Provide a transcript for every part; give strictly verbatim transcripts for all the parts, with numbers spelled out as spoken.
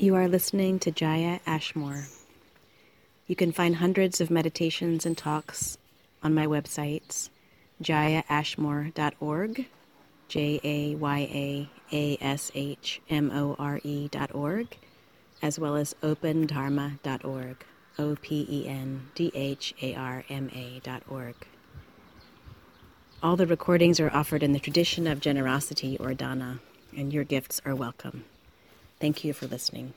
You are listening to Jaya Ashmore. You can find hundreds of meditations and talks on my websites, jaya ashmore dot org, J A Y A A S H M O R E dot org, as well as open dharma dot org, O P E N D H A R M A dot org. All the recordings are offered in the tradition of generosity or dana, and your gifts are welcome. Thank you for listening.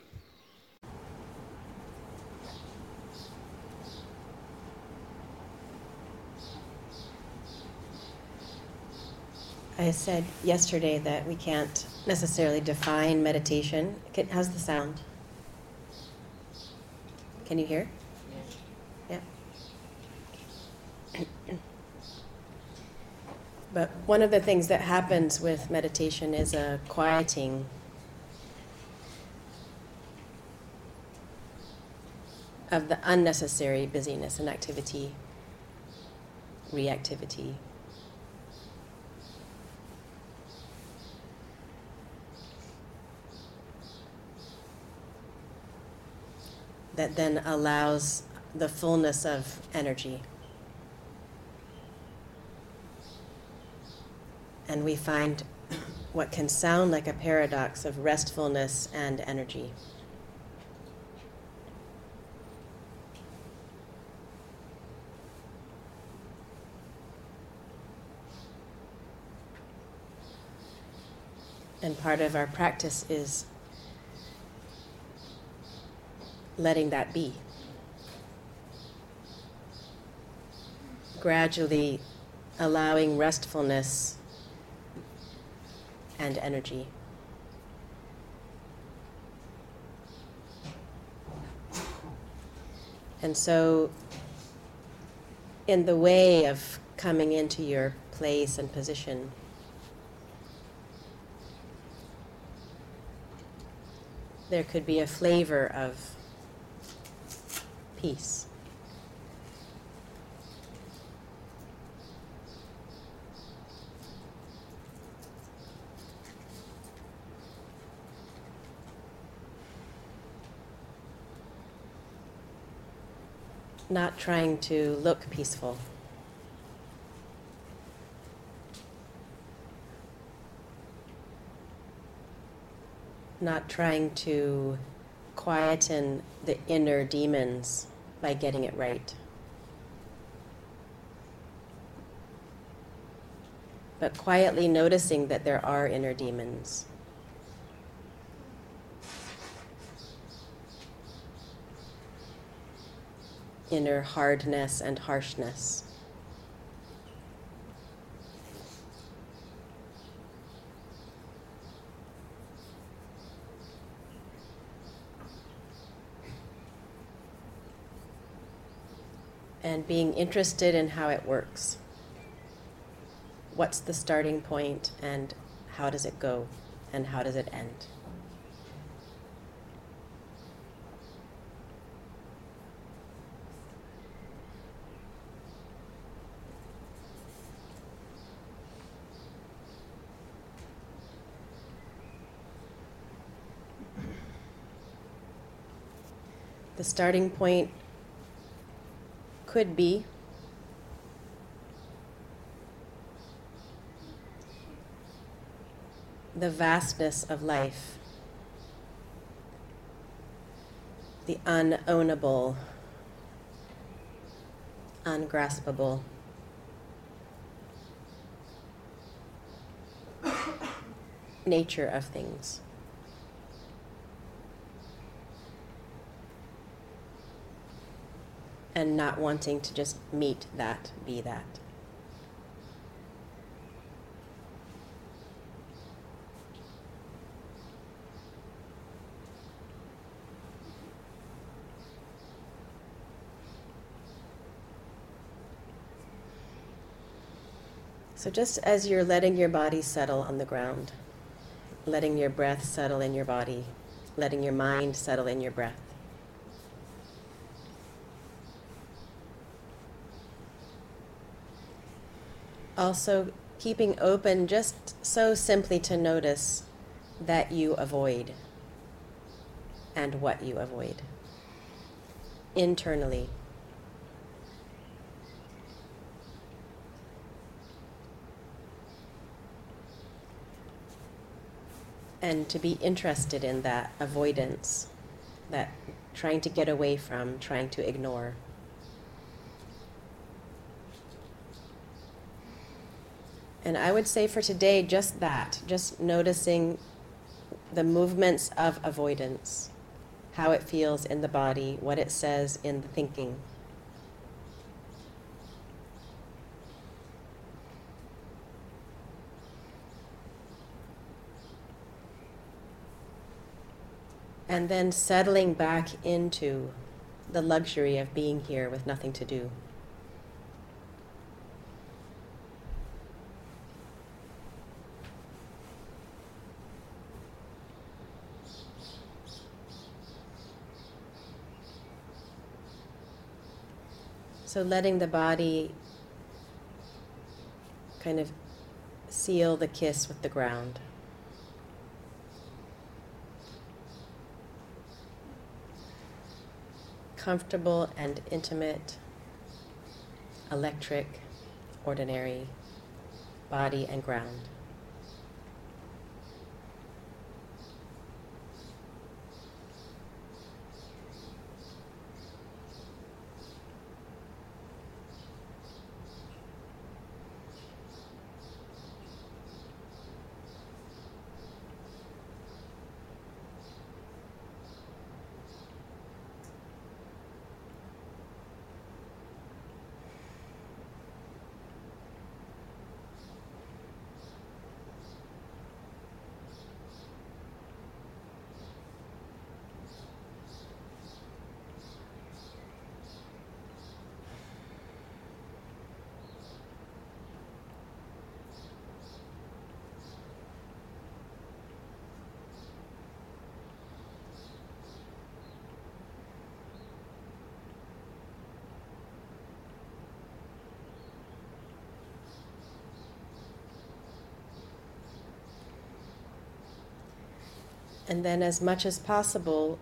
I said yesterday that we can't necessarily define meditation. Can, how's the sound? Can you hear? Yeah. But one of the things that happens with meditation is a quieting of the unnecessary busyness and activity, reactivity. That then allows the fullness of energy. And we find what can sound like a paradox of restfulness and energy. And part of our practice is letting that be. Gradually allowing restfulness and energy. And so, in the way of coming into your place and position, there could be a flavor of peace. Not trying to look peaceful. Not trying to quieten the inner demons by getting it right. But quietly noticing that there are inner demons. Inner hardness and harshness. And being interested in how it works. What's the starting point and how does it go and how does it end? The starting point could be the vastness of life, the unownable, ungraspable, nature of things. And not wanting to just meet that, be that. So just as you're letting your body settle on the ground, letting your breath settle in your body, letting your mind settle in your breath, also keeping open just so simply to notice that you avoid, and what you avoid internally. And to be interested in that avoidance, that trying to get away from, trying to ignore. And I would say for today, just that, just noticing the movements of avoidance, how it feels in the body, what it says in the thinking. And then settling back into the luxury of being here with nothing to do. So letting the body kind of seal the kiss with the ground. Comfortable and intimate, electric, ordinary body and ground. And then as much as possible,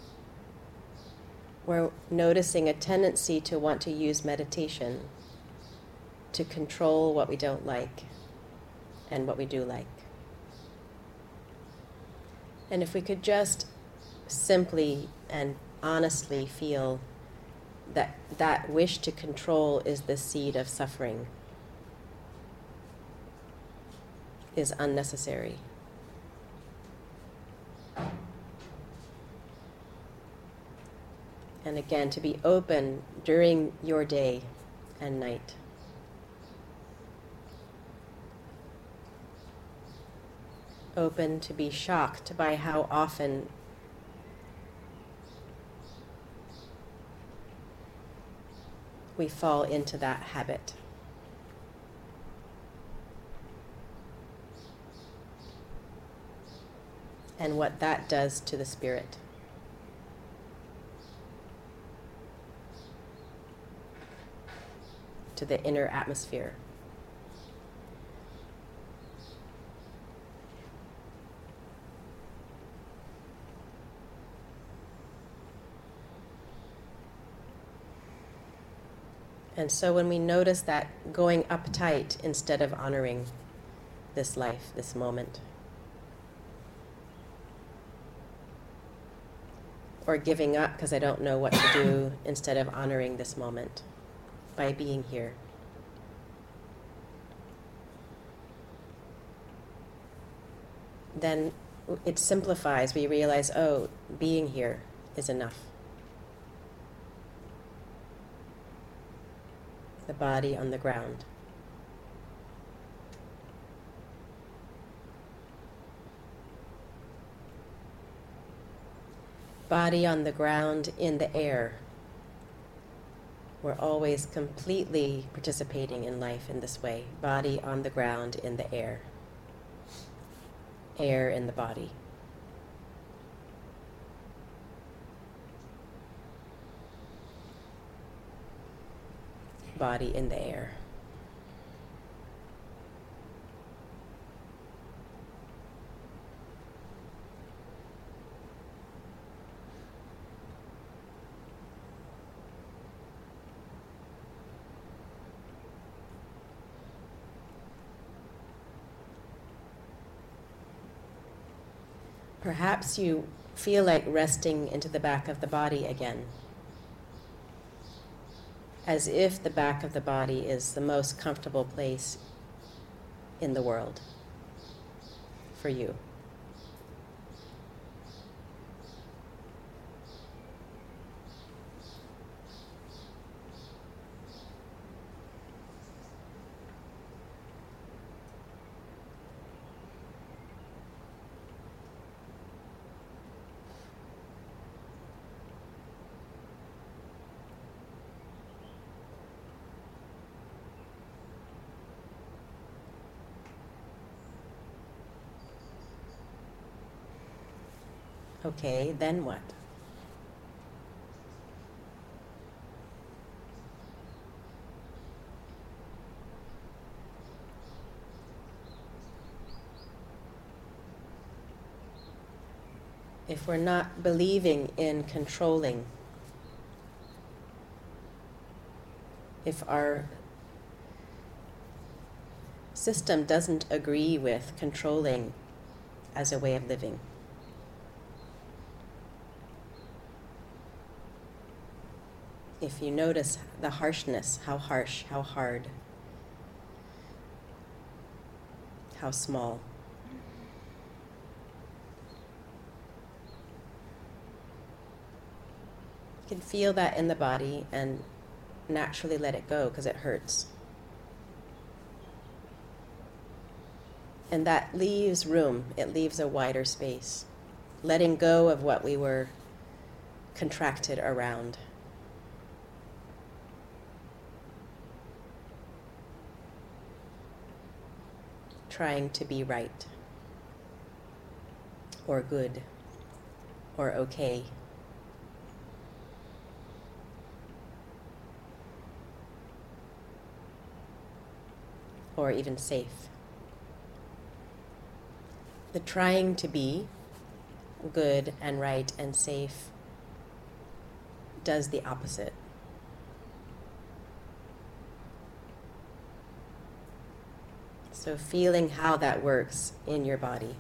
we're noticing a tendency to want to use meditation to control what we don't like and what we do like. And if we could just simply and honestly feel that that wish to control is the seed of suffering, is unnecessary. And again, to be open during your day and night. Open to be shocked by how often we fall into that habit. And what that does to the spirit. To the inner atmosphere. And so when we notice that going uptight instead of honoring this life, this moment, or giving up because I don't know what to do instead of honoring this moment by being here. Then it simplifies. We realize, oh, being here is enough. The body on the ground. Body on the ground in the air. We're always completely participating in life in this way. Body on the ground in the air. Air in the body. Body in the air. Perhaps you feel like resting into the back of the body again, as if the back of the body is the most comfortable place in the world for you. Okay, then what? If we're not believing in controlling, if our system doesn't agree with controlling as a way of living, if you notice the harshness, how harsh, how hard, how small. You can feel that in the body and naturally let it go because it hurts. And that leaves room, it leaves a wider space, letting go of what we were contracted around. Trying to be right, or good, or okay. Or even safe. The trying to be good and right and safe does the opposite. So feeling how that works in your body.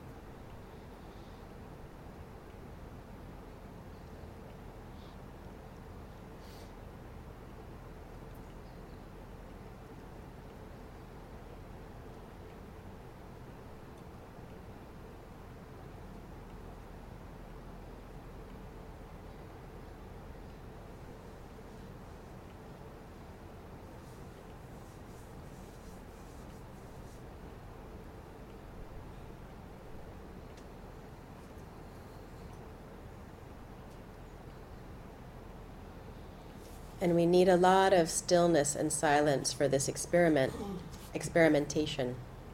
And we need a lot of stillness and silence for this experiment, experimentation.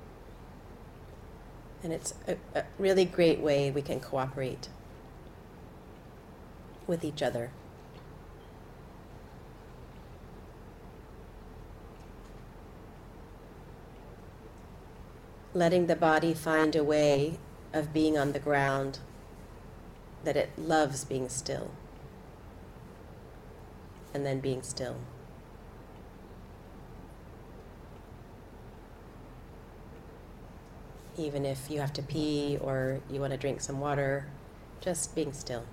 And it's a, a really great way we can cooperate with each other. Letting the body find a way of being on the ground that it loves being still. And then being still. Even if you have to pee or you want to drink some water, just being still.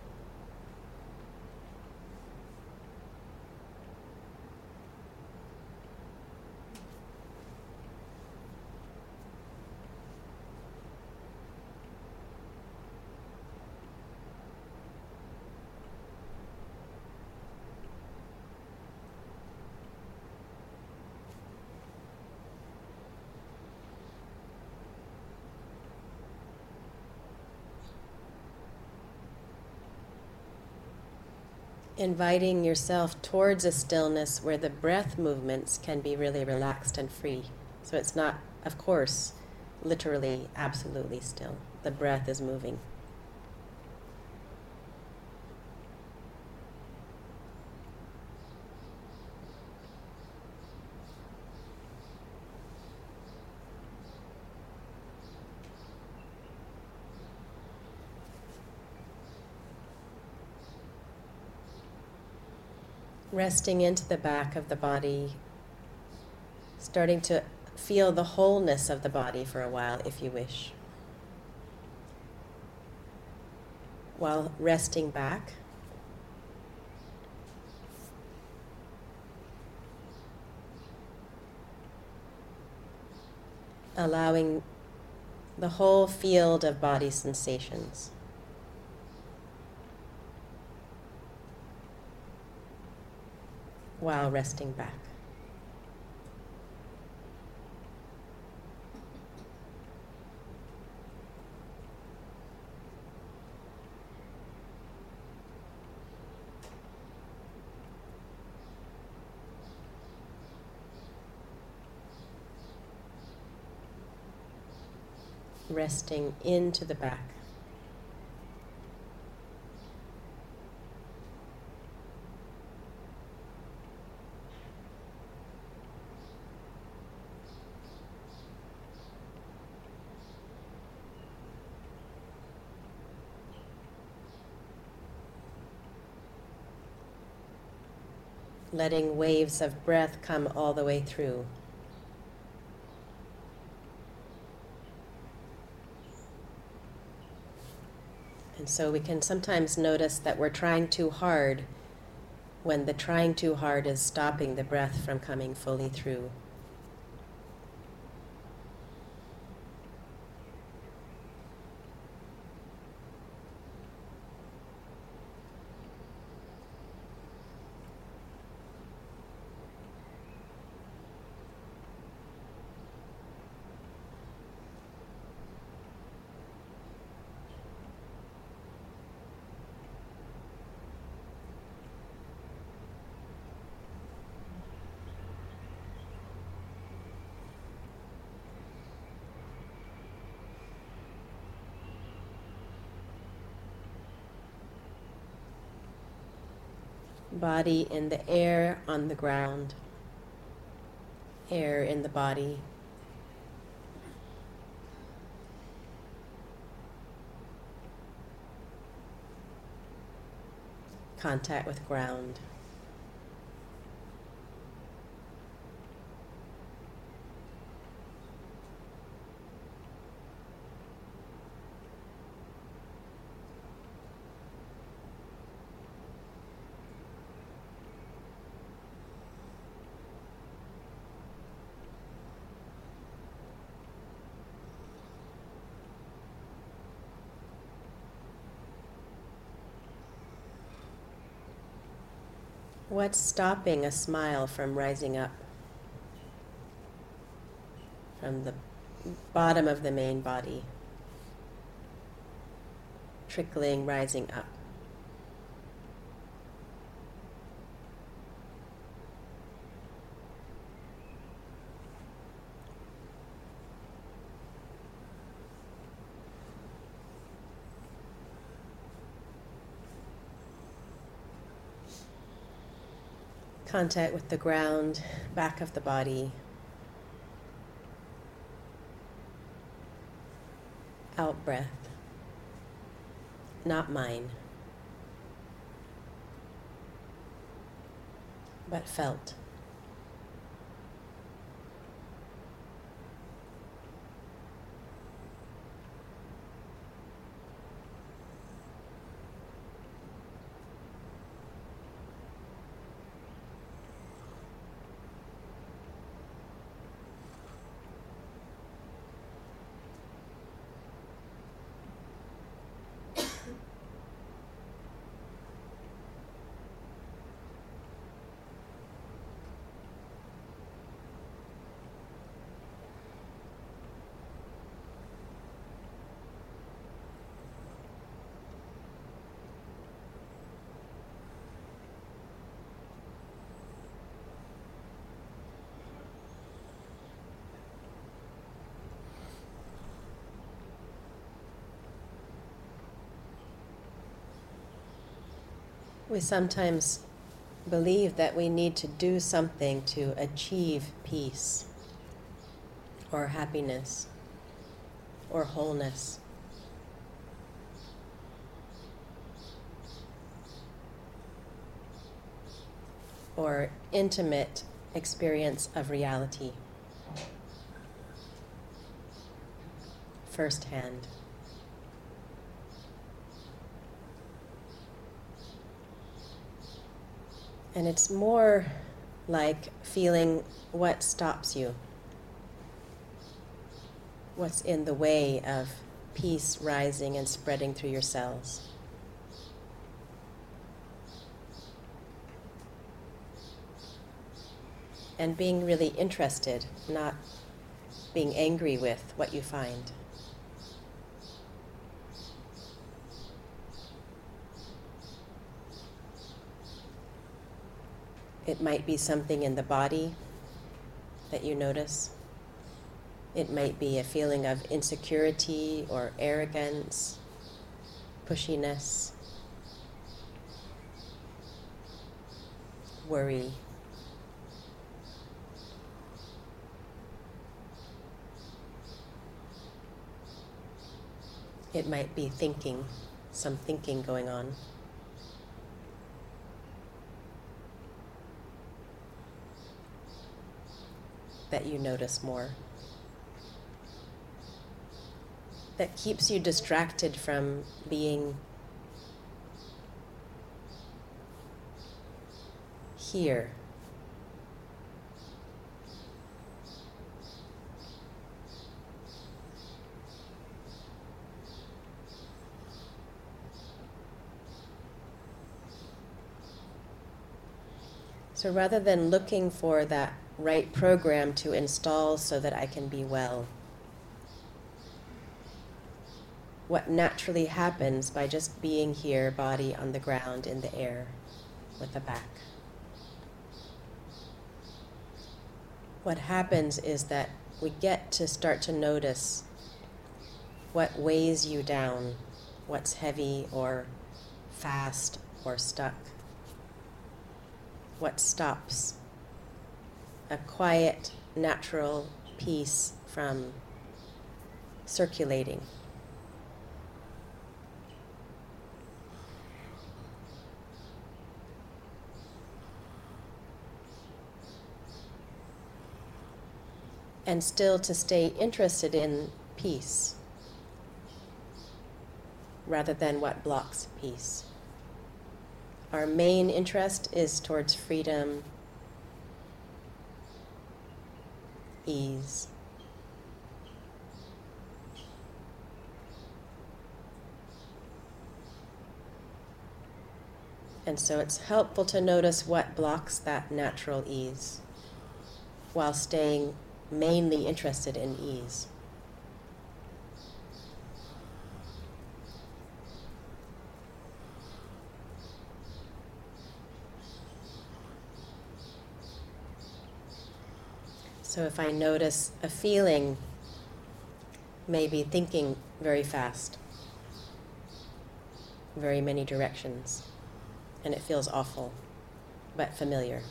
Inviting yourself towards a stillness where the breath movements can be really relaxed and free. So it's not, of course, literally, absolutely still. The breath is moving. Resting into the back of the body, starting to feel the wholeness of the body for a while if you wish. while resting back. Allowing the whole field of body sensations. While resting back. Resting into the back. Letting waves of breath come all the way through. And so we can sometimes notice that we're trying too hard when the trying too hard is stopping the breath from coming fully through. Body in the air, on the ground. Air in the body. Contact with ground. What's stopping a smile from rising up from the bottom of the main body, trickling, rising up? Contact with the ground, back of the body. Out breath. Not mine, but felt. We sometimes believe that we need to do something to achieve peace or happiness or wholeness. Or intimate experience of reality, firsthand. And it's more like feeling what stops you, what's in the way of peace rising and spreading through your cells. And being really interested, not being angry with what you find. It might be something in the body that you notice. It might be a feeling of insecurity or arrogance, pushiness, worry. It might be thinking, some thinking going on. That you notice more. That keeps you distracted from being here. So rather than looking for that right program to install so that I can be well, what naturally happens by just being here, body on the ground, in the air, with the back. What happens is that we get to start to notice what weighs you down, what's heavy or fast or stuck. What stops a quiet, natural peace from circulating. And still to stay interested in peace rather than what blocks peace. Our main interest is towards freedom, ease. And so it's helpful to notice what blocks that natural ease while staying mainly interested in ease. So if I notice a feeling, maybe thinking very fast, very many directions, and it feels awful, but familiar.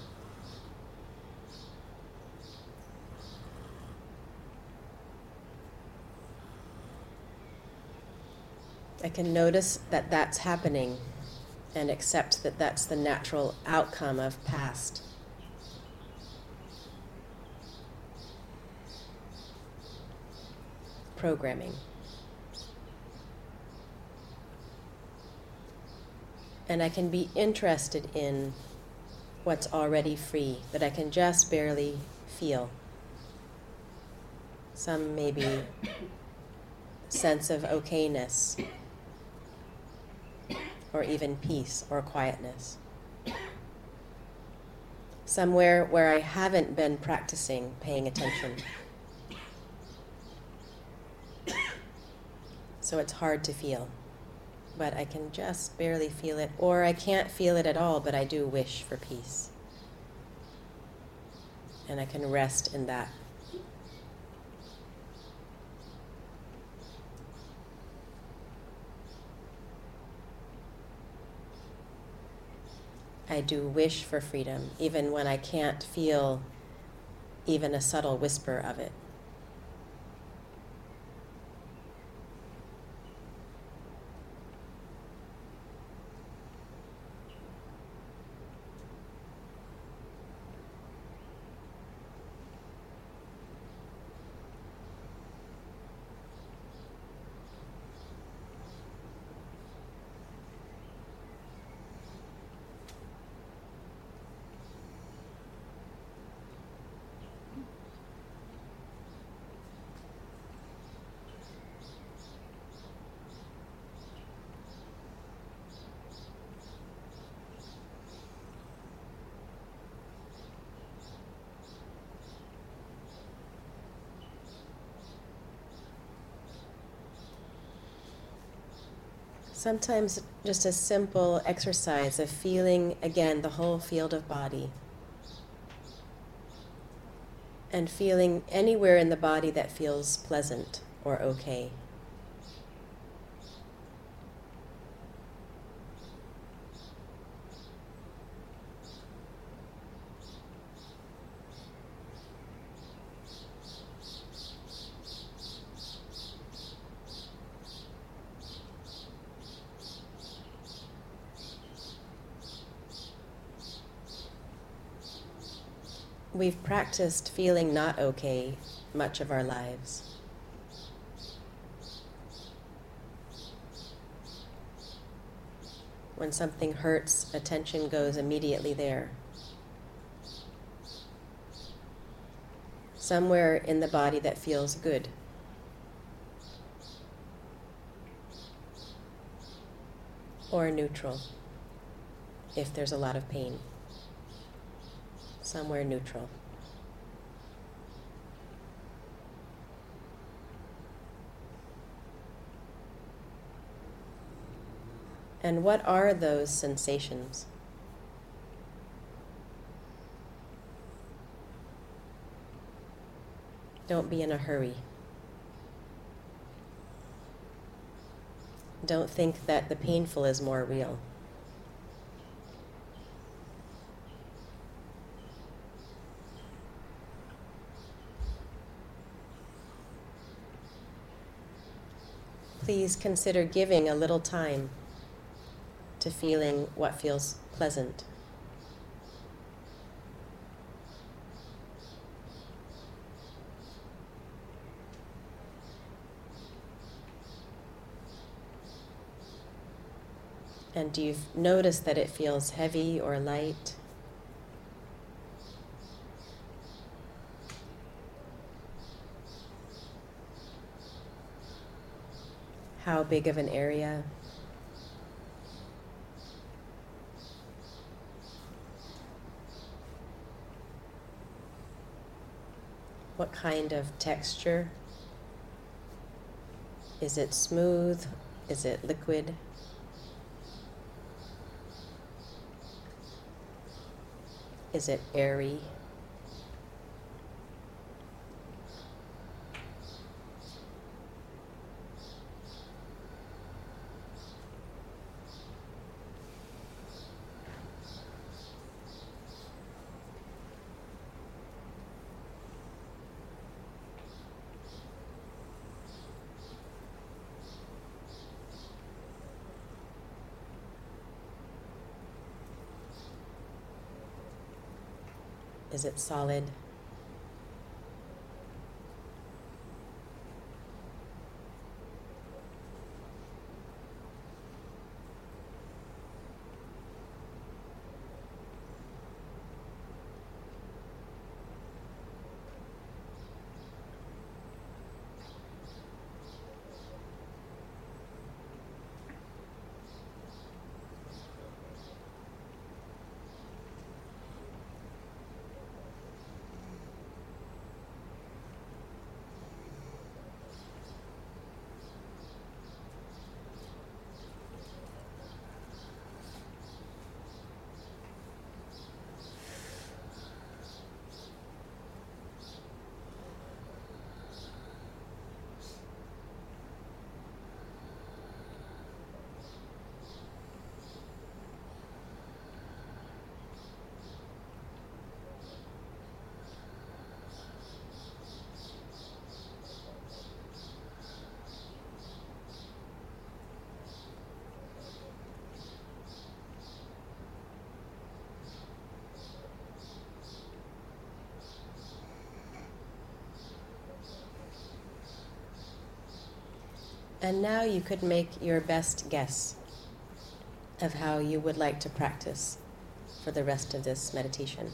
I can notice that that's happening and accept that that's the natural outcome of past. Programming. And I can be interested in what's already free, that I can just barely feel. Some maybe sense of okayness, or even peace or quietness. Somewhere where I haven't been practicing paying attention. So it's hard to feel, but I can just barely feel it, or I can't feel it at all, but I do wish for peace. And I can rest in that. I do wish for freedom, even when I can't feel even a subtle whisper of it. Sometimes just a simple exercise of feeling again the whole field of body and feeling anywhere in the body that feels pleasant or okay. We've practiced feeling not okay much of our lives. When something hurts, attention goes immediately there. Somewhere in the body that feels good. Or neutral, if there's a lot of pain. Somewhere neutral. And what are those sensations? Don't be in a hurry. Don't think that the painful is more real. Please consider giving a little time to feeling what feels pleasant. And do you notice that it feels heavy or light? How big of an area? What kind of texture? Is it smooth? Is it liquid? Is it airy? Is it solid? And now you could make your best guess of how you would like to practice for the rest of this meditation.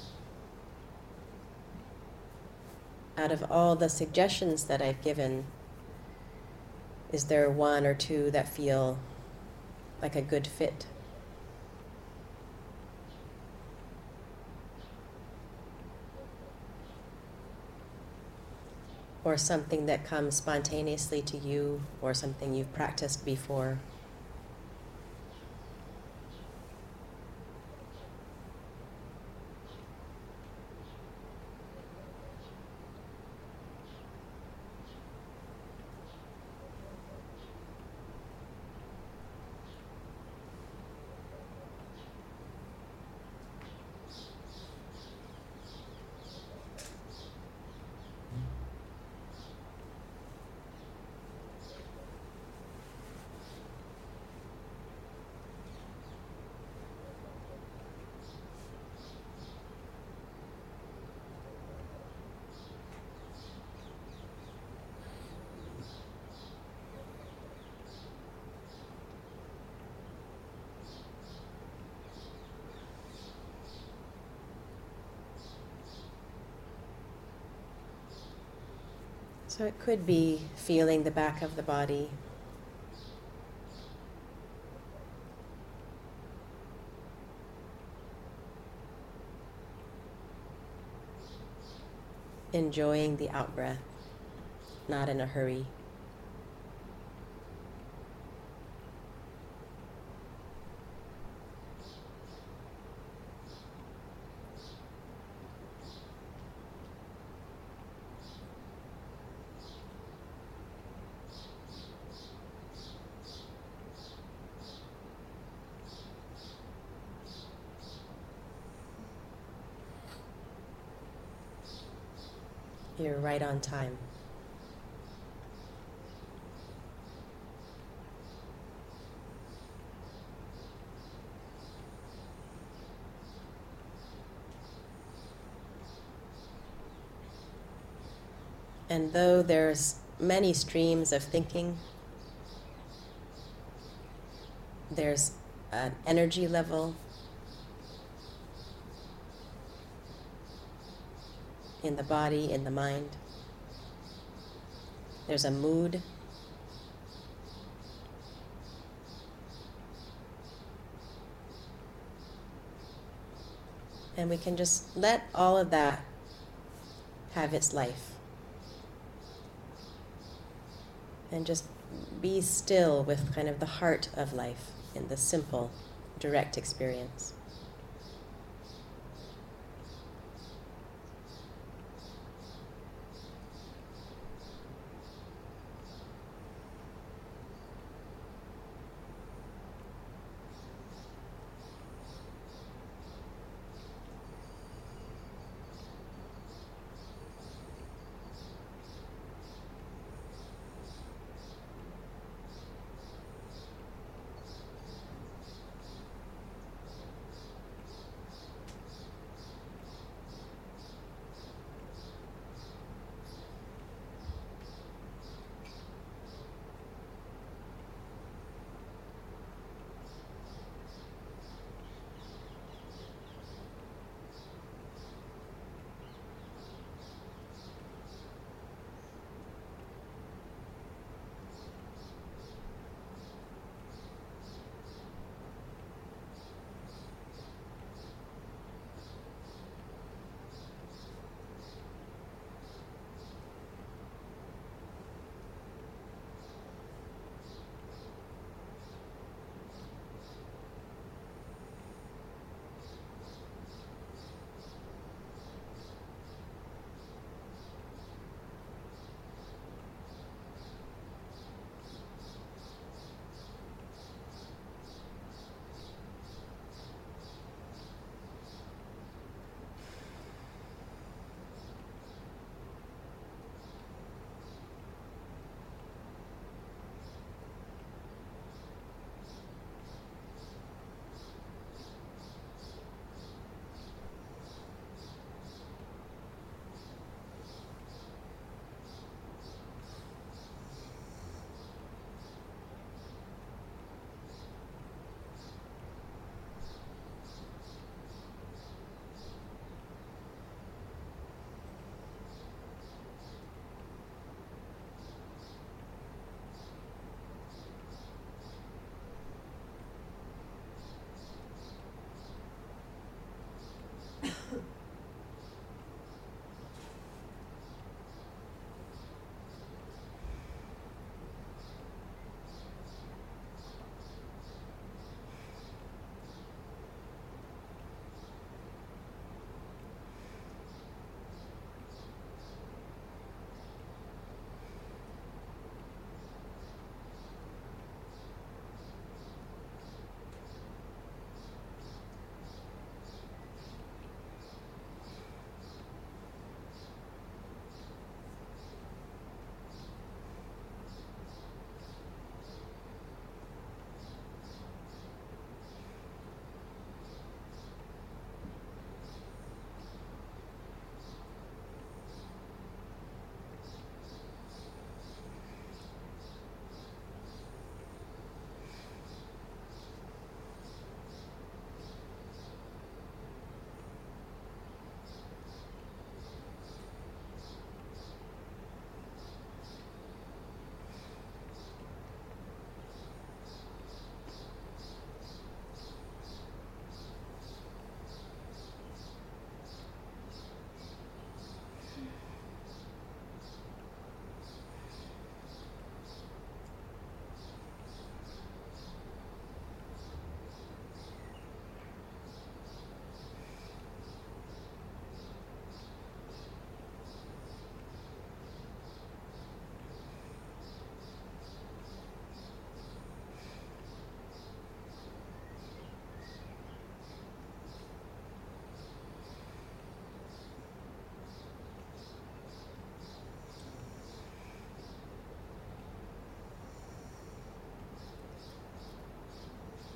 Out of all the suggestions that I've given, is there one or two that feel like a good fit? Or something that comes spontaneously to you, or something you've practiced before? So it could be feeling the back of the body. Enjoying the out-breath, not in a hurry. You're right on time. And though there's many streams of thinking, there's an energy level in the body, in the mind. There's a mood. And we can just let all of that have its life. And just be still with kind of the heart of life in the simple, direct experience.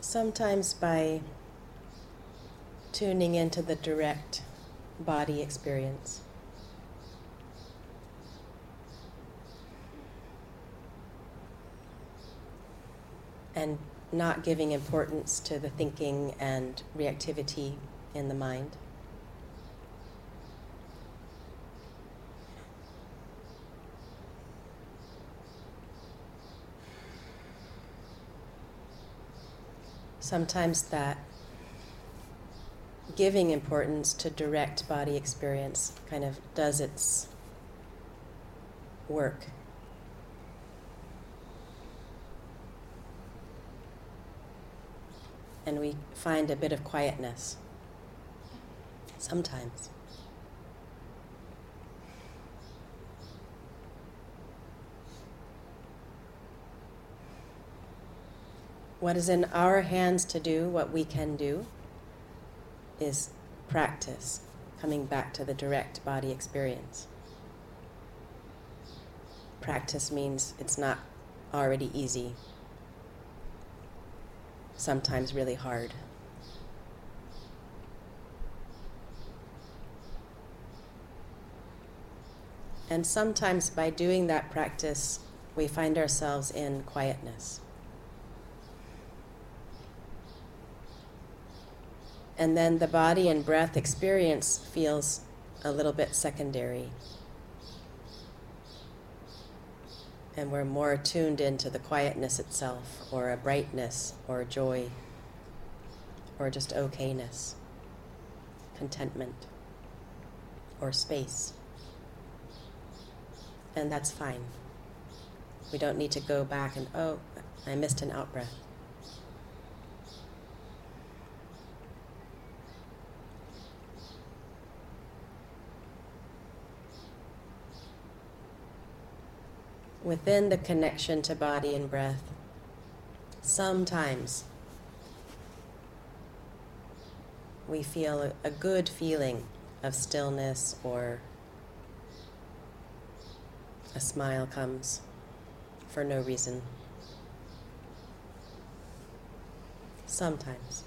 Sometimes by tuning into the direct body experience. And not giving importance to the thinking and reactivity in the mind. Sometimes that giving importance to direct body experience kind of does its work. And we find a bit of quietness sometimes. What is in our hands to do, what we can do, is practice, coming back to the direct body experience. Practice means it's not already easy, sometimes really hard. And sometimes by doing that practice, we find ourselves in quietness. And then the body and breath experience feels a little bit secondary. And we're more tuned into the quietness itself, or a brightness, or joy, or just okayness, contentment, or space. And that's fine. We don't need to go back and, oh, I missed an out-breath. Within the connection to body and breath, sometimes we feel a, a good feeling of stillness, or a smile comes for no reason. Sometimes.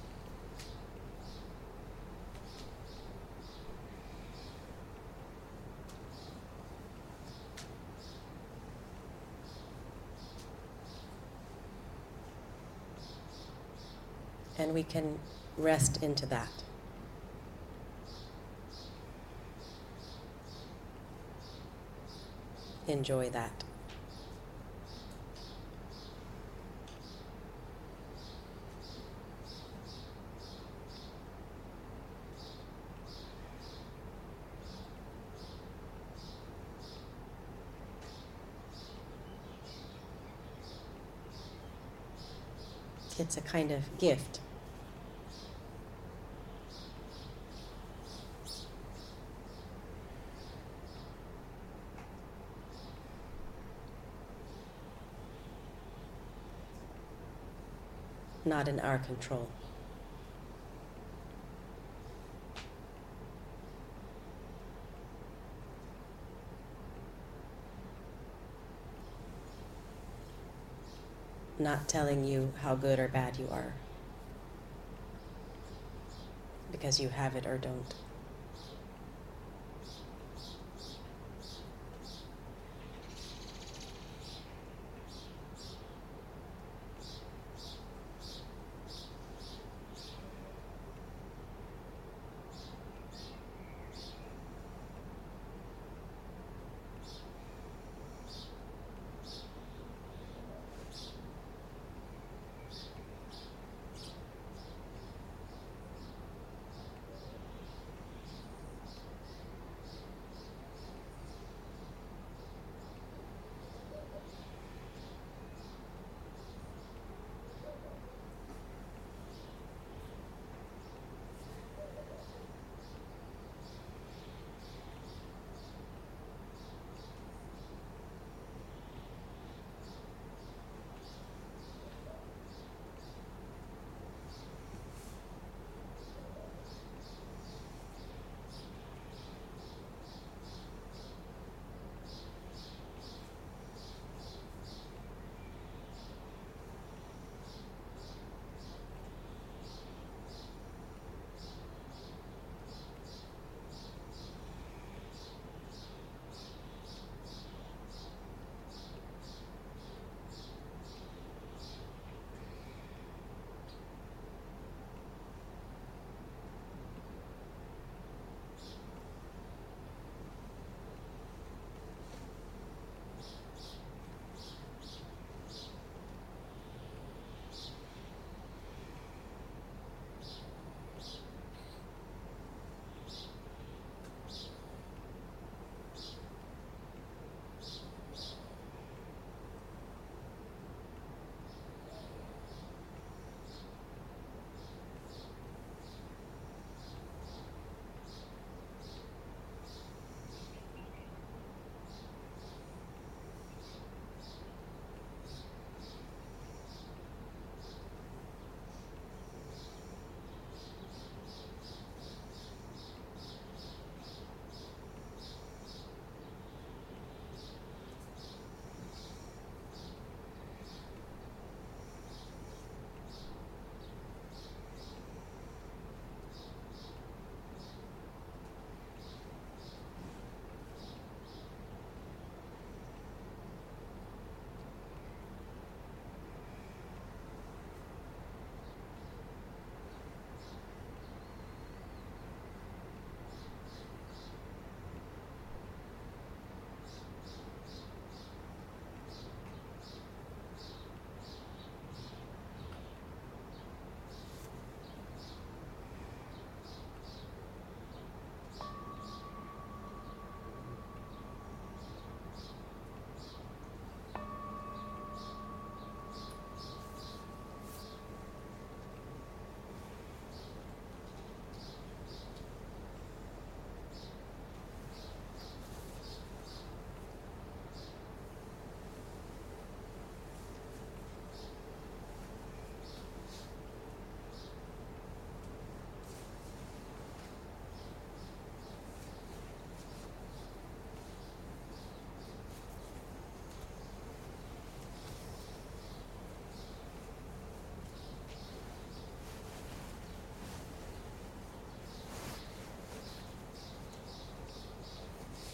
And we can rest into that. Enjoy that. It's a kind of gift. Not in our control. Not telling you how good or bad you are, because you have it or don't.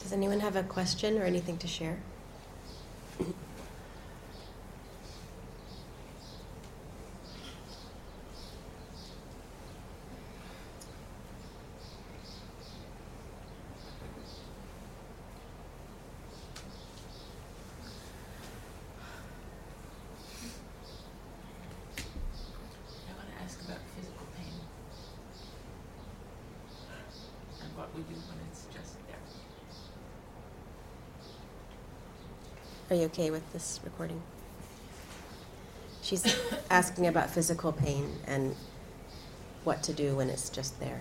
Does anyone have a question or anything to share? I want to ask about physical pain and what we do when it's just there. Are you okay with this recording? She's asking about physical pain and what to do when it's just there.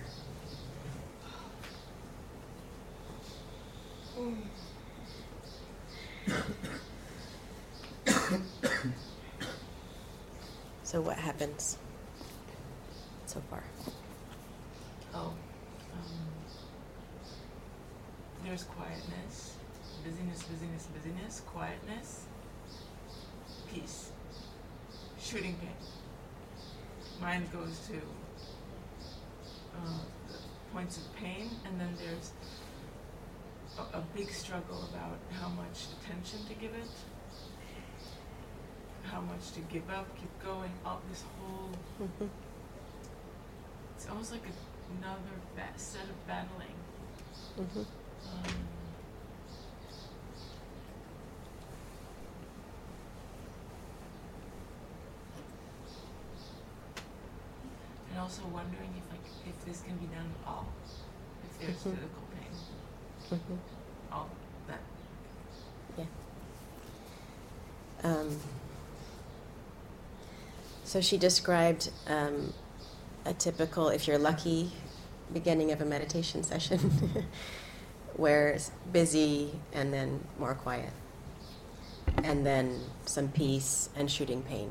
So what happens so far? Oh, um, there's quietness, busyness, busyness, busyness, quietness, peace, shooting pain. Mind goes to uh, the points of pain, and then there's a, a big struggle about how much attention to give it, how much to give up, keep going, all this whole, Mm-hmm. it's almost like a, another ba- set of battling. Mm-hmm. Um, and also wondering if like if this can be done at all, if there's Mhm. physical pain, Mm-hmm. all that. Yeah. Um, so she described um, a typical, if you're lucky, beginning of a meditation session where it's busy and then more quiet, and then some peace and shooting pain.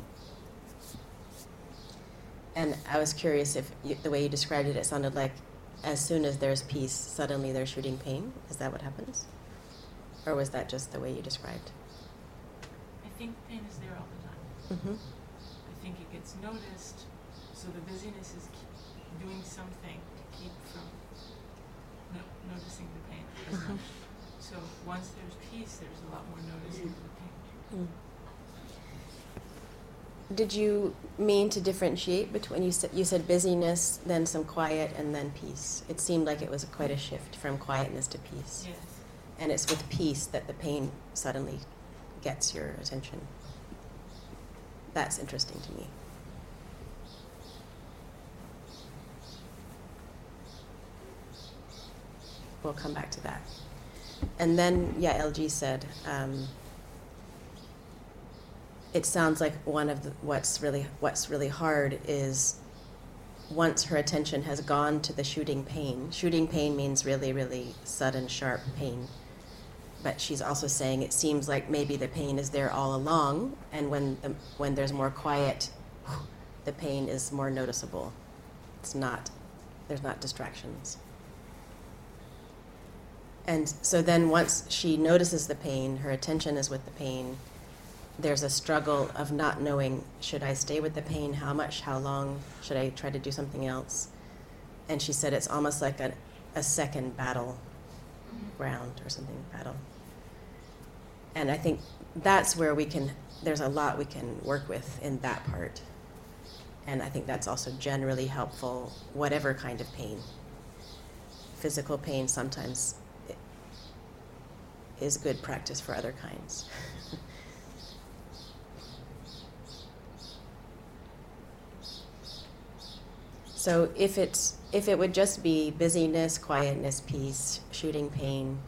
And I was curious if you, the way you described it, it sounded like as soon as there's peace, suddenly there's shooting pain. Is that what happens? Or was that just the way you described? I think pain is there all the time. Mm-hmm. I think it gets noticed, so the busyness is keep doing something to keep from no- noticing the pain as Mhm. much. So once there's peace, there's a lot more noticing of the pain. Mm. Did you mean to differentiate between, you said, you said busyness, then some quiet, and then peace? It seemed like it was quite a shift from quietness to peace. Yes. And it's with peace that the pain suddenly gets your attention. That's interesting to me. We'll come back to that. And then, yeah, L G said, um, it sounds like one of the, what's really what's really hard is once her attention has gone to the shooting pain. Shooting pain means really, really sudden, sharp pain. But she's also saying it seems like maybe the pain is there all along, and when the, when there's more quiet, the pain is more noticeable. It's not, there's not distractions. And so then once she notices the pain, her attention is with the pain, there's a struggle of not knowing, should I stay with the pain? How much? How long? Should I try to do something else? And she said it's almost like a, a second battle ground or something, battle. And I think that's where we can, there's a lot we can work with in that part. And I think that's also generally helpful, whatever kind of pain. Physical pain sometimes is good practice for other kinds. So if it's if it would just be busyness, quietness, peace, shooting pain,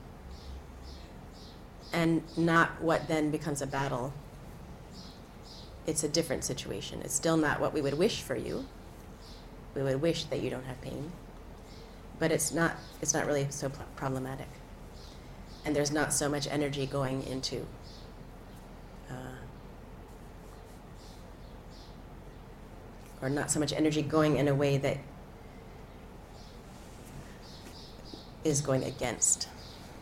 and not what then becomes a battle, it's a different situation. It's still not what we would wish for you. We would wish that you don't have pain, but it's not it's not really so pl- problematic. And there's not so much energy going into uh, or not so much energy going in a way that is going against.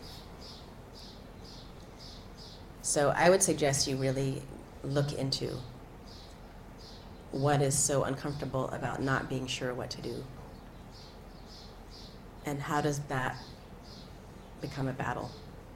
So I would suggest you really look into what is so uncomfortable about not being sure what to do. And how does that become a battle?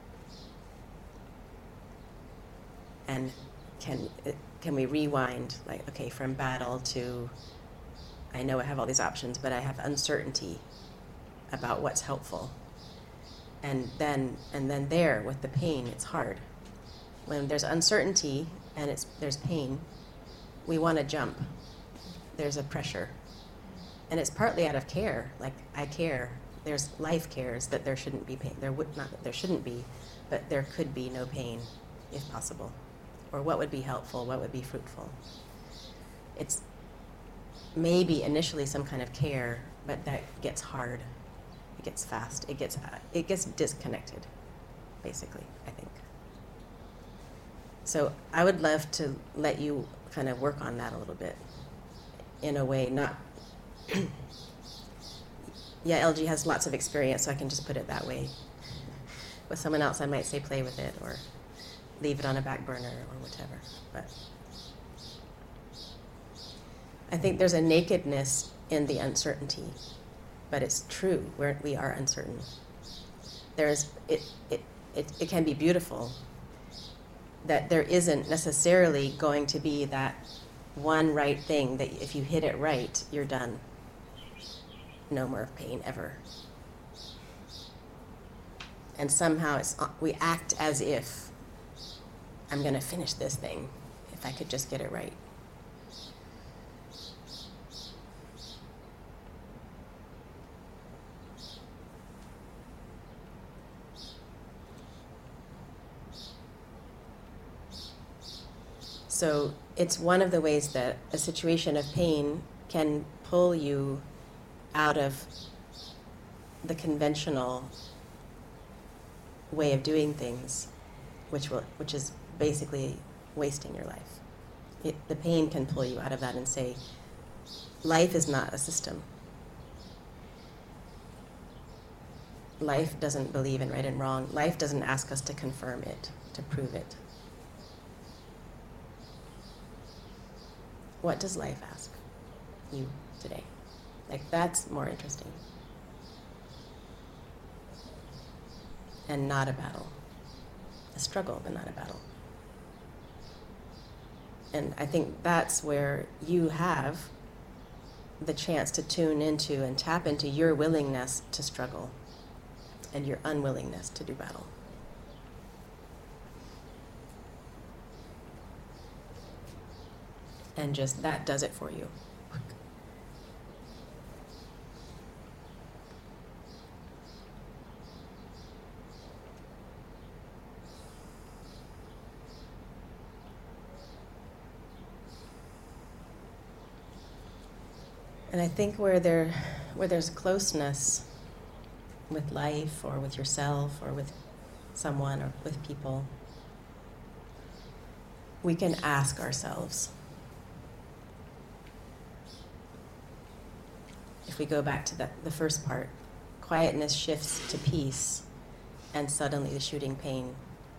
And can can we rewind, like, okay, from battle to, I know I have all these options, but I have uncertainty about what's helpful. And then and then there with the pain, it's hard. When there's uncertainty and it's there's pain, we want to jump. There's a pressure. And it's partly out of care, like I care. There's life cares that there shouldn't be pain. There would not that there shouldn't be, but there could be no pain if possible. Or what would be helpful, what would be fruitful. It's maybe initially some kind of care, but that gets hard. It gets fast. It gets uh, it gets disconnected, basically, I think. So I would love to let you kind of work on that a little bit in a way, not yeah, L G has lots of experience, so I can just put it that way. With someone else, I might say play with it or leave it on a back burner or whatever. But I think there's a nakedness in the uncertainty, but it's true. We're, we are uncertain. There's it, it, it, it can be beautiful that there isn't necessarily going to be that one right thing that if you hit it right, you're done. No more pain ever. And somehow it's we act as if I'm going to finish this thing if I could just get it right. So it's one of the ways that a situation of pain can pull you out of the conventional way of doing things, which will, which is basically wasting your life. It, the pain can pull you out of that and say, life is not a system. Life doesn't believe in right and wrong. Life doesn't ask us to confirm it, to prove it. What does life ask you today? Like, that's more interesting. And not a battle. A struggle, but not a battle. And I think that's where you have the chance to tune into and tap into your willingness to struggle and your unwillingness to do battle. And just that does it for you. And I think where there, where there's closeness with life or with yourself or with someone or with people, we can ask ourselves. If we go back to the, the first part, quietness shifts to peace, and suddenly the shooting pain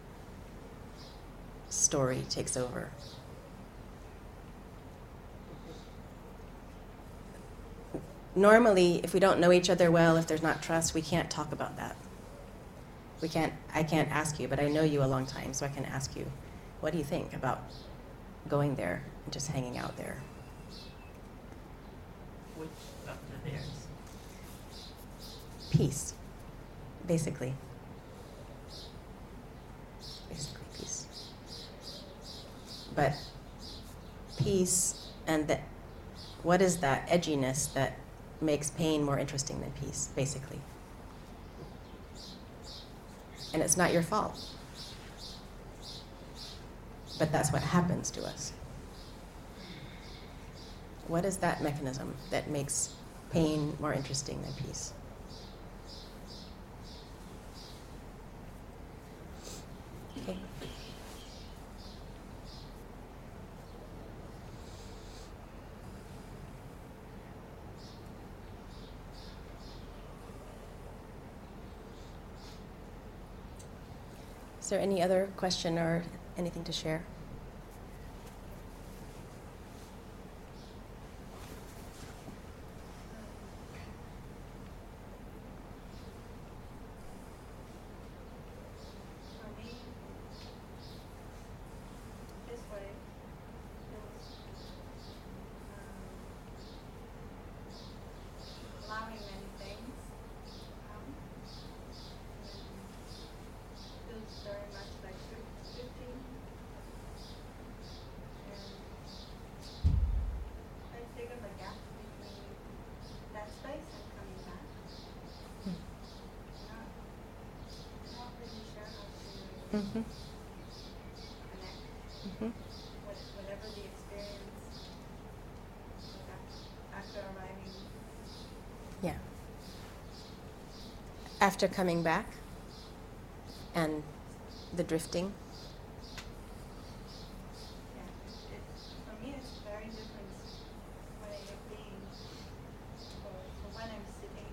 story takes over. Normally, if we don't know each other well, if there's not trust, we can't talk about that. We can't, I can't ask you, but I know you a long time, so I can ask you, what do you think about going there and just hanging out there? Which of the theirs? Peace, basically. Basically peace. But peace and the, what is that edginess that makes pain more interesting than peace, basically? And it's not your fault. But that's what happens to us. What is that mechanism that makes pain more interesting than peace? Okay. Is there any other question or anything to share? Mm-hmm. connect Mm-hmm. with whatever the experience like af- after arriving. Yeah. After coming back and the drifting. Yeah, it, for me it's very different way of being. For, for when I'm sitting,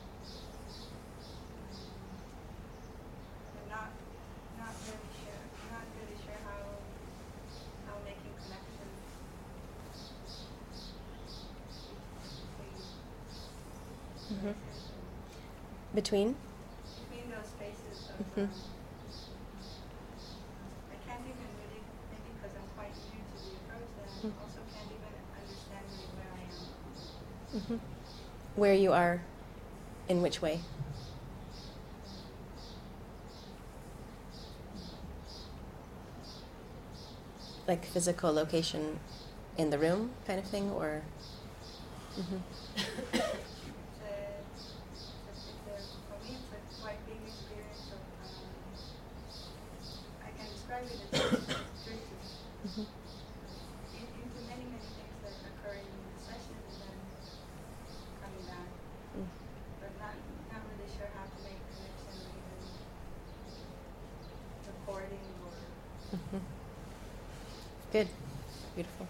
I'm not not really sure not really sure how how making connections between Mm-hmm. Between? between those spaces of Mhm. um, I can't even really, maybe because I'm quite new to the approach, that I Mm. also can't even understand really where I am. Mm-hmm. Where you are, in which way? Like physical location in the room kind of thing, or? Mm-hmm. It's a, it's a, it's a, for me it's a quite big experience of, um, I can describe it as drifting Mm-hmm. in, into many, many things that occur in the session and then coming back. Mm. But not not really sure how to make connection or even recording or Mm-hmm. Good. Beautiful.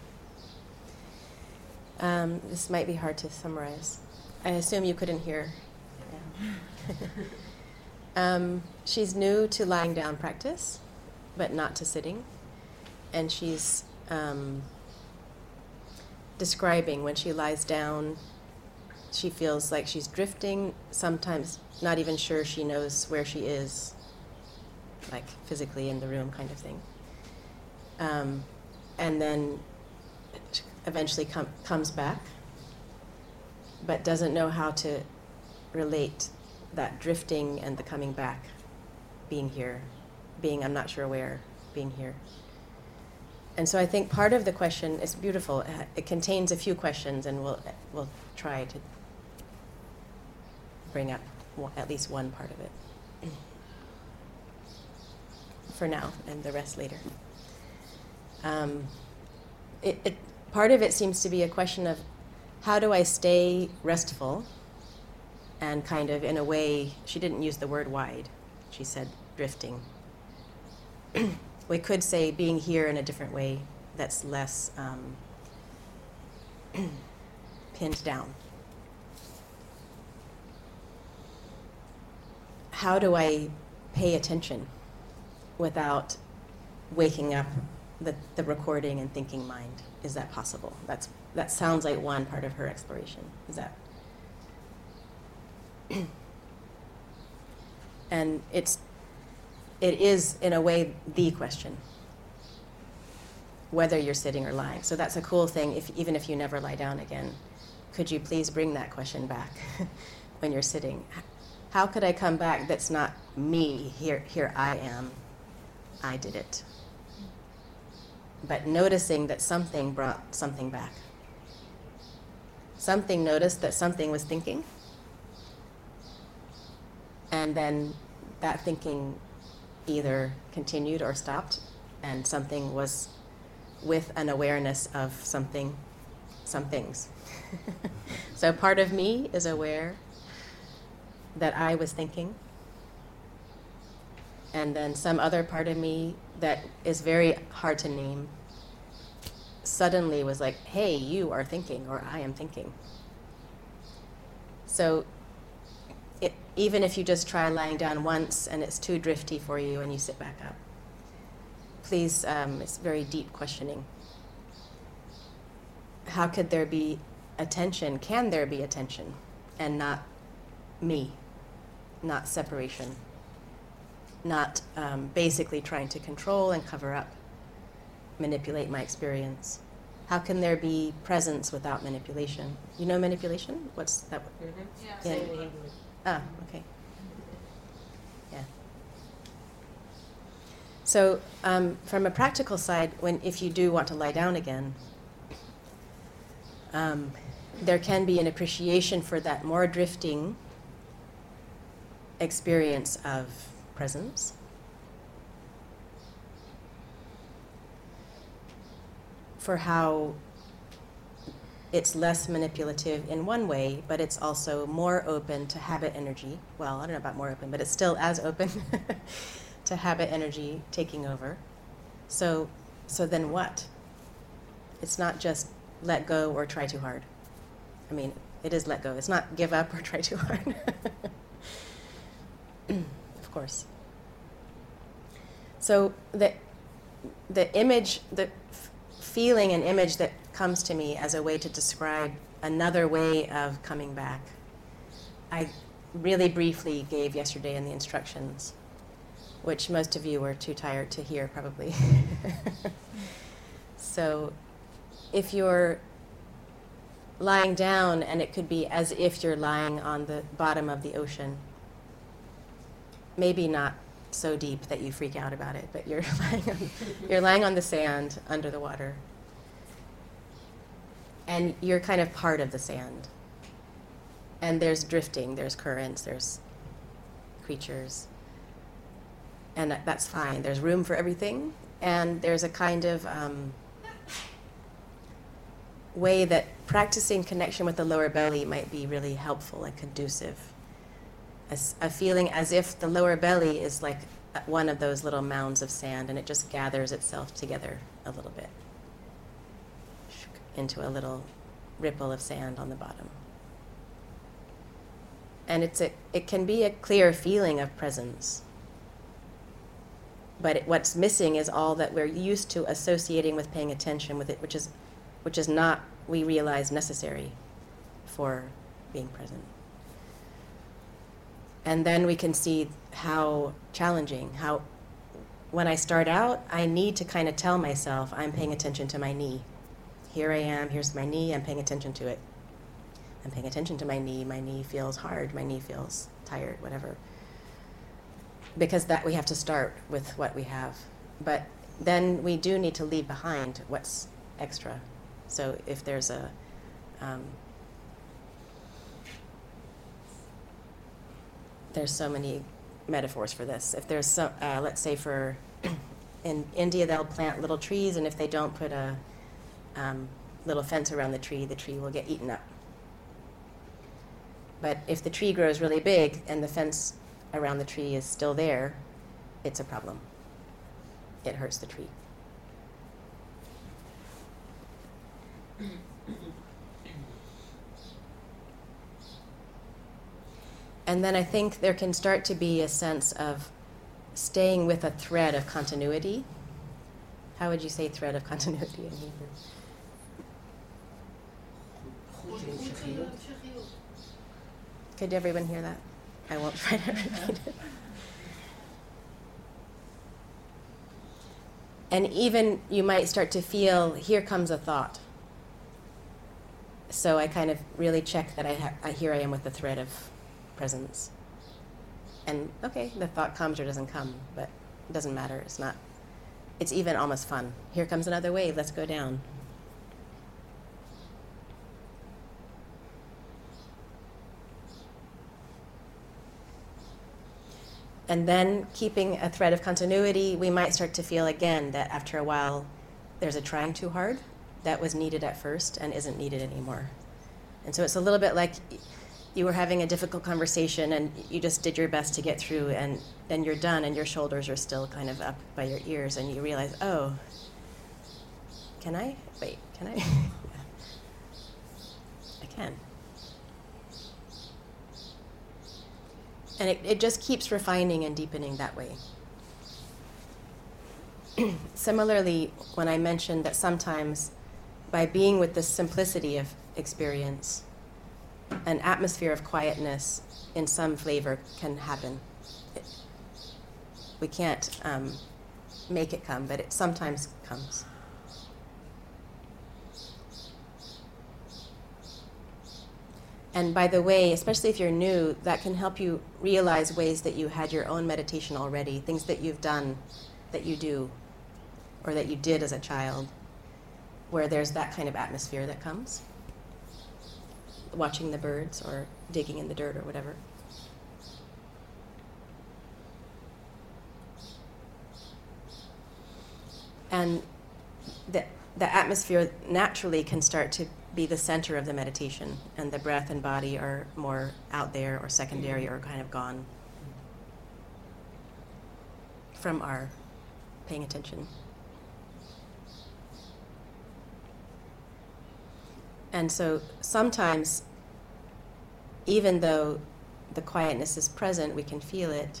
Um, this might be hard to summarize. I assume you couldn't hear. Yeah. um, she's new to lying down practice, but not to sitting. And she's um, describing when she lies down, she feels like she's drifting, sometimes not even sure she knows where she is, like physically in the room kind of thing. Um, and then eventually com- comes back, but doesn't know how to relate that drifting and the coming back, being here, being I'm not sure where, being here. And so I think part of the question is beautiful. It, it contains a few questions, and we'll we'll try to bring up one, at least one part of it for now, and the rest later. Um, it, it part of it seems to be a question of how do I stay restful, and kind of in a way, she didn't use the word wide. She said drifting. We could say being here in a different way that's less um, pinned down. How do I pay attention without waking up the, the recording and thinking mind? Is that possible? That's that sounds like one part of her exploration. Is that? And it's it is in a way the question, whether you're sitting or lying. So that's a cool thing. If even if you never lie down again, could you please bring that question back when you're sitting? How could I come back that's not me? Here, here I am. I did it. But noticing that something brought something back. Something noticed that something was thinking. And then that thinking either continued or stopped, and something was with an awareness of something, some things. So part of me is aware that I was thinking, and then some other part of me that is very hard to name suddenly was like, hey, you are thinking, or I am thinking. So it, even if you just try lying down once and it's too drifty for you and you sit back up, please, um, it's very deep questioning. How could there be attention? Can there be attention and not me, not separation, not um, basically trying to control and cover up, manipulate my experience? How can there be presence without manipulation? You know manipulation? What's that? Yeah. Yeah. Ah, okay. Yeah. So um, from a practical side, when if you do want to lie down again, um, there can be an appreciation for that more drifting experience of presence. for how it's less manipulative in one way, but it's also more open to habit energy. Well, I don't know about more open, but it's still as open to habit energy taking over. So, so then what? It's not just let go or try too hard. I mean, it is let go. It's not give up or try too hard. Of course. So the the image, the f- feeling and image that comes to me as a way to describe another way of coming back, I really briefly gave yesterday in the instructions, which most of you were too tired to hear probably. So if you're lying down, and it could be as if you're lying on the bottom of the ocean, maybe not so deep that you freak out about it, but you're lying on, you're lying on the sand under the water, and you're kind of part of the sand. And there's drifting, there's currents, there's creatures, and that, that's fine. There's room for everything, and there's a kind of um, way that practicing connection with the lower belly might be really helpful and conducive. A, a feeling as if the lower belly is like one of those little mounds of sand, and it just gathers itself together a little bit into a little ripple of sand on the bottom. And it's a, it can be a clear feeling of presence. But it, what's missing is all that we're used to associating with paying attention with it, which is, which is not, we realize, necessary for being present. And then we can see how challenging, how when I start out, I need to kind of tell myself I'm paying attention to my knee. Here I am, here's my knee, I'm paying attention to it. I'm paying attention to my knee, my knee feels hard, my knee feels tired, whatever. Because that we have to start with what we have. But then we do need to leave behind what's extra. So if there's a, um, there's so many metaphors for this. If there's some, uh, let's say for, in India they'll plant little trees, and if they don't put a um, little fence around the tree, the tree will get eaten up. But if the tree grows really big and the fence around the tree is still there, it's a problem. It hurts the tree. And then I think there can start to be a sense of staying with a thread of continuity. How would you say thread of continuity in Hebrew? Could everyone hear that? I won't try to repeat it. And even you might start to feel, here comes a thought. So I kind of really check that I, ha- I here I am with the thread of presence. And okay, the thought comes or doesn't come, but it doesn't matter. It's not, it's even almost fun. Here comes another wave, let's go down. And then keeping a thread of continuity, we might start to feel again that after a while there's a trying too hard that was needed at first and isn't needed anymore. And so it's a little bit like you were having a difficult conversation and you just did your best to get through, and then you're done and your shoulders are still kind of up by your ears, and you realize, oh, can I? Wait, can I? I can. And it, it just keeps refining and deepening that way. Similarly, when I mentioned that sometimes by being with the simplicity of experience, an atmosphere of quietness in some flavor can happen. It, we can't um, make it come, but it sometimes comes. And by the way, especially if you're new, that can help you realize ways that you had your own meditation already, things that you've done, that you do, or that you did as a child, where there's that kind of atmosphere that comes. Watching the birds or digging in the dirt or whatever. And the the atmosphere naturally can start to be the center of the meditation, and the breath and body are more out there or secondary or kind of gone from our paying attention. And so sometimes, even though the quietness is present, we can feel it.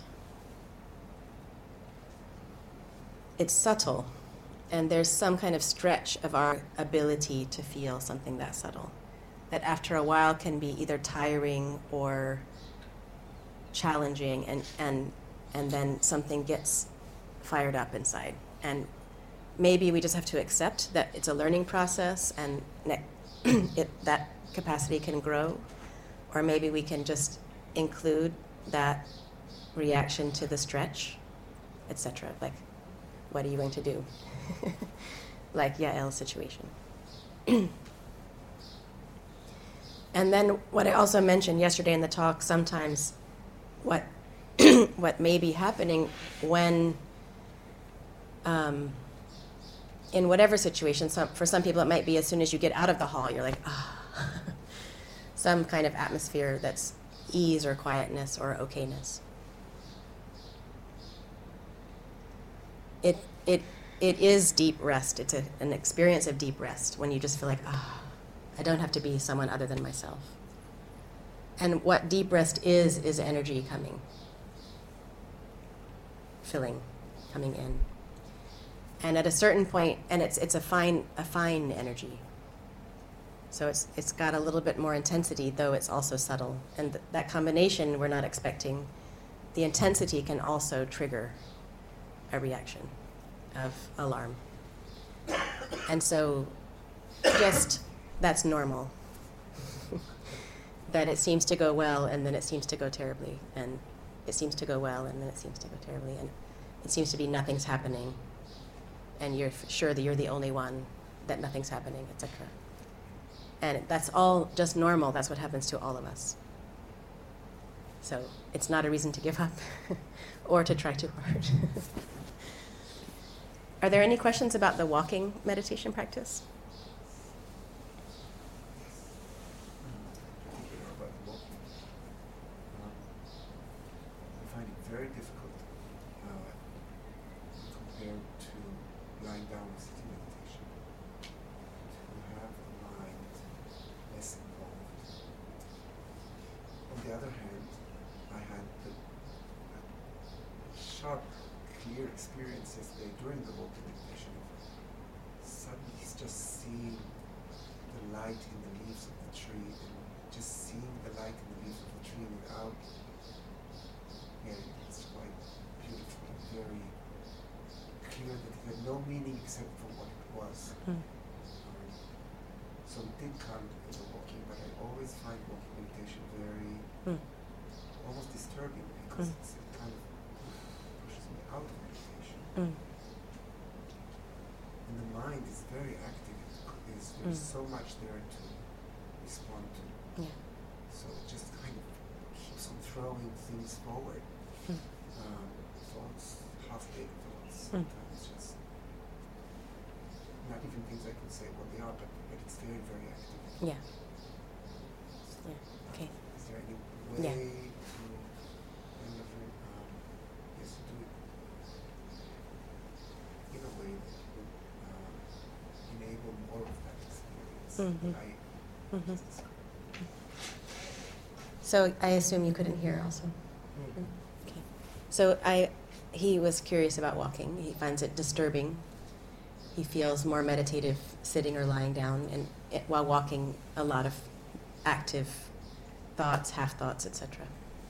It's subtle, and there's some kind of stretch of our ability to feel something that subtle, that after a while can be either tiring or challenging, and, and, and then something gets fired up inside. And maybe we just have to accept that it's a learning process, and ne- it, that capacity can grow, or maybe we can just include that reaction to the stretch, et cetera. Like, what are you going to do? Like Yael's situation. And then what I also mentioned yesterday in the talk, sometimes what what may be happening when, um, in whatever situation, some, for some people it might be as soon as you get out of the hall, you're like, ah, some kind of atmosphere that's ease or quietness or okayness. It it it is deep rest. It's a, an experience of deep rest when you just feel like, ah, I don't have to be someone other than myself. And what deep rest is is energy coming, filling, coming in. And at a certain point, and it's it's a fine a fine energy. So it's it's got a little bit more intensity, though it's also subtle. And th- that combination we're not expecting. The intensity can also trigger a reaction of alarm. And so just, that's normal. That it seems to go well, and then it seems to go terribly, and it seems to go well, and then it seems to go terribly, and it seems to be nothing's happening, and you're f- sure that you're the only one, that nothing's happening, et cetera. And that's all just normal. That's what happens to all of us. So it's not a reason to give up or to try too hard. Are there any questions about the walking meditation practice? About walking, um, I find it very difficult uh, compared to lying down and sitting meditation to have the mind less involved. On the other hand, I had the uh, sharp, clear experience yesterday during the walking meditation. Suddenly, it's just seeing the light in the leaves of the tree, and just seeing the light in the leaves of the tree without hearing. It's quite beautiful, very clear that it had no meaning except for what it was. Mm. Um, so it did come in the walking, but I always find walking meditation very Mm. almost disturbing because Mm. it's, it kind of pushes me out of meditation. Mm. And the mind is very active. It's, there's Mm. so much there to respond to. Yeah. So it just kind of keeps on throwing things forward. Mm. Um, thoughts, half-baked thoughts, Mm. sometimes just not even things I could say what they are, but, but it's very, very active. Yeah. Yeah. Okay. Is there any way Yeah. to kind of um, yes, do it in a way that would um, enable more of that experience Mhm. that I Mhm. just described? So I assume you couldn't hear also. Mm. Okay. So I, he was curious about walking. He finds it disturbing. He feels more meditative sitting or lying down, and it, while walking, a lot of active thoughts, half thoughts, et cetera.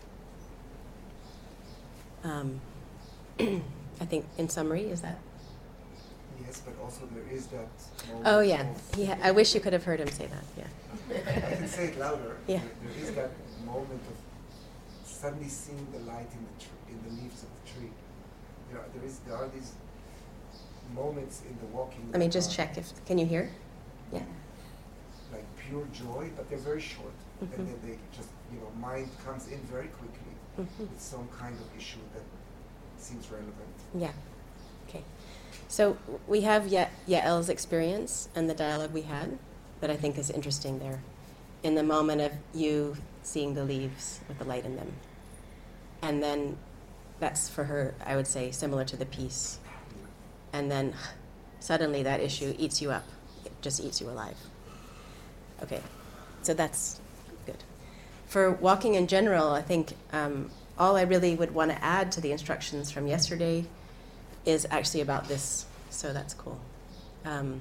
Um, I think, in summary, is that? Yes, but also there is that moment. Oh yeah. of- He ha- I wish you could have heard him say that. Yeah. I can say it louder. Yeah. There, there is that moment of suddenly seeing the light in the tr- in the leaves of the tree. There are, there is there are these moments in the walking. Let me that just are check if. Can you hear? Yeah. Like pure joy, but they're very short, Mhm. and then they just you know mind comes in very quickly Mhm. with some kind of issue that seems relevant. Yeah. Okay. So we have Ye- Yael's experience and the dialogue we had that I think is interesting there. In the moment of you seeing the leaves with the light in them. And then that's for her, I would say, similar to the peace. And then suddenly that issue eats you up. It just eats you alive. Okay, so that's good. For walking in general, I think um, all I really would want to add to the instructions from yesterday is actually about this, so that's cool. Um,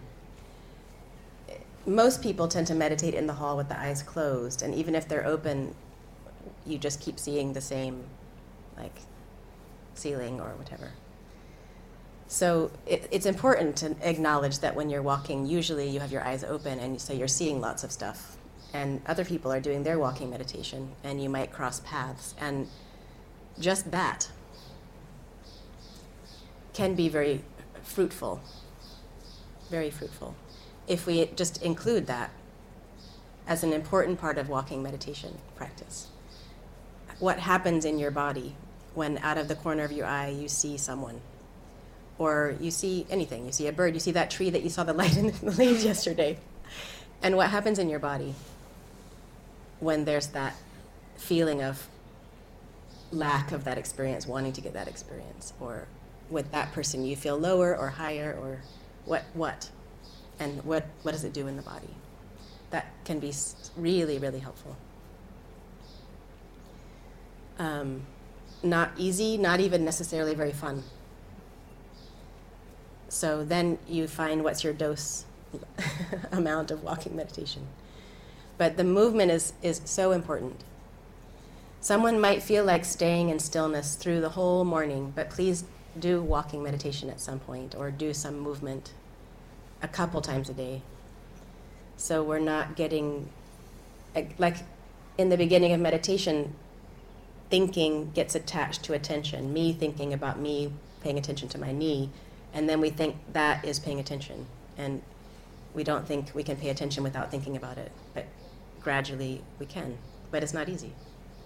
most people tend to meditate in the hall with the eyes closed, and even if they're open, you just keep seeing the same, like, ceiling or whatever. So it, it's important to acknowledge that when you're walking, usually you have your eyes open, and so you're seeing lots of stuff. And other people are doing their walking meditation, and you might cross paths. And just that can be very fruitful, very fruitful, if we just include that as an important part of walking meditation practice. What happens in your body when out of the corner of your eye you see someone, or you see anything, you see a bird, you see that tree that you saw the light in the leaves yesterday, and what happens in your body when there's that feeling of lack of that experience, wanting to get that experience, or with that person you feel lower or higher, or what, what, and what, what does it do in the body? That can be really, really helpful. Um, not easy, not even necessarily very fun. So then you find what's your dose amount of walking meditation. But the movement is, is so important. Someone might feel like staying in stillness through the whole morning, but please do walking meditation at some point, or do some movement a couple times a day. So we're not getting, like in the beginning of meditation, thinking gets attached to attention, me thinking about me, paying attention to my knee, and then we think that is paying attention. And we don't think we can pay attention without thinking about it. But gradually we can, but it's not easy.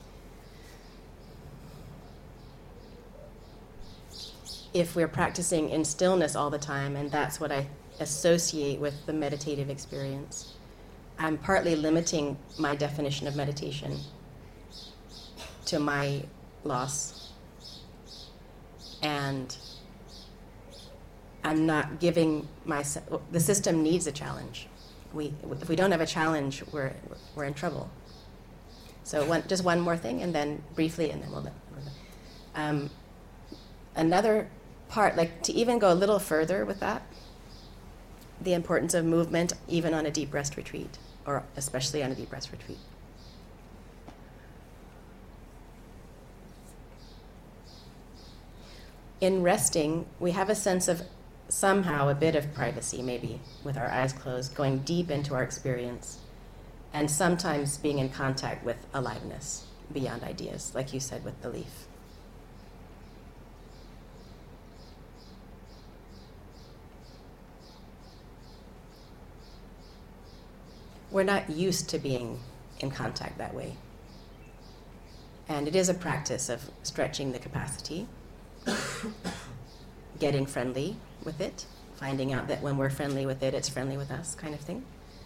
If we're practicing in stillness all the time, and that's what I associate with the meditative experience, I'm partly limiting my definition of meditation to my loss. And I'm not giving myself, the system needs a challenge. We, if we don't have a challenge, we're, we're in trouble. So one, just one more thing, and then briefly, and then we'll, um, another part, like to even go a little further with that, the importance of movement even on a deep rest retreat, or especially on a deep rest retreat. In resting, we have a sense of somehow a bit of privacy, maybe, with our eyes closed, going deep into our experience, and sometimes being in contact with aliveness beyond ideas, like you said with the leaf. We're not used to being in contact that way. And it is a practice of stretching the capacity, getting friendly with it, finding out that when we're friendly with it, it's friendly with us, kind of thing.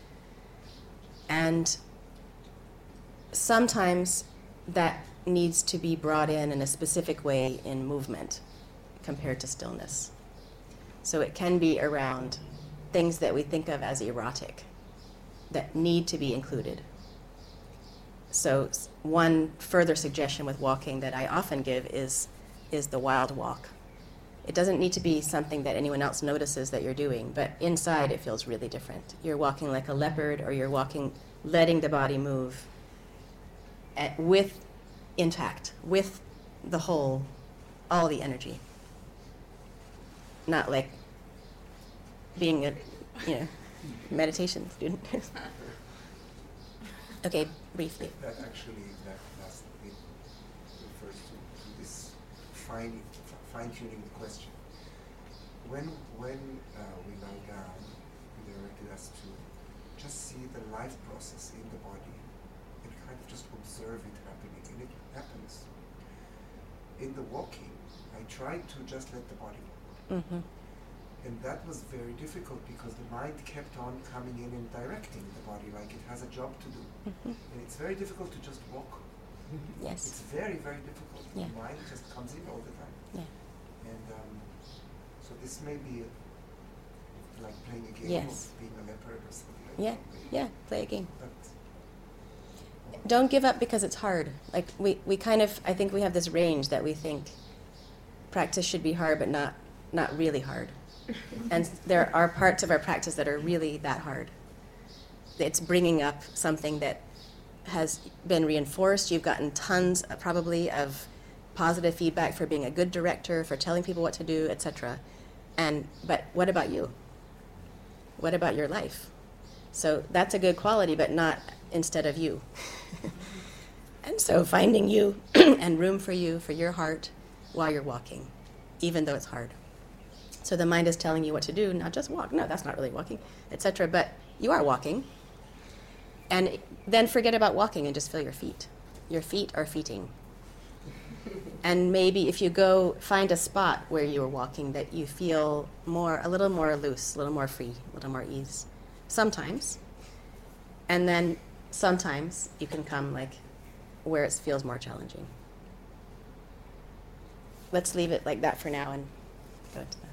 And sometimes that needs to be brought in in a specific way in movement compared to stillness. So it can be around things that we think of as erotic, that need to be included. So one further suggestion with walking that I often give is, is the wild walk. It doesn't need to be something that anyone else notices that you're doing, but inside it feels really different. You're walking like a leopard, or you're walking, letting the body move at, with intact, with the whole, all the energy. Not like being a, you know, meditation student. Okay, briefly. That actually, that last bit refers to, to this fine, fine-tuning the question. When, when uh, we lie down, we directed us to just see the life process in the body and kind of just observe it happening, and it happens. In the walking, I try to just let the body walk. Mm-hmm. And that was very difficult because the mind kept on coming in and directing the body like it has a job to do. Mhm. And it's very difficult to just walk. Yes. It's very, very difficult. Yeah. The mind just comes in all the time. Yeah. And um, so this may be a, like playing a game Yes. of being a leopard or something like Yeah. that. maybe. Yeah. Play a game. But Don't give up because it's hard. Like we, we kind of, I think we have this range that we think practice should be hard, but not, not really hard. And there are parts of our practice that are really that hard. It's bringing up something that has been reinforced. You've gotten tons, uh, probably, of positive feedback for being a good director, for telling people what to do, et cetera. And but what about you? What about your life? So that's a good quality, but not instead of you. And so finding you and room for you, for your heart, while you're walking, even though it's hard. So the mind is telling you what to do, not just walk. No, that's not really walking, et cetera. But you are walking. And then forget about walking and just feel your feet. Your feet are feeting. And maybe if you go find a spot where you are walking that you feel more, a little more loose, a little more free, a little more ease. Sometimes. And then sometimes you can come like where it feels more challenging. Let's leave it like that for now and go to that.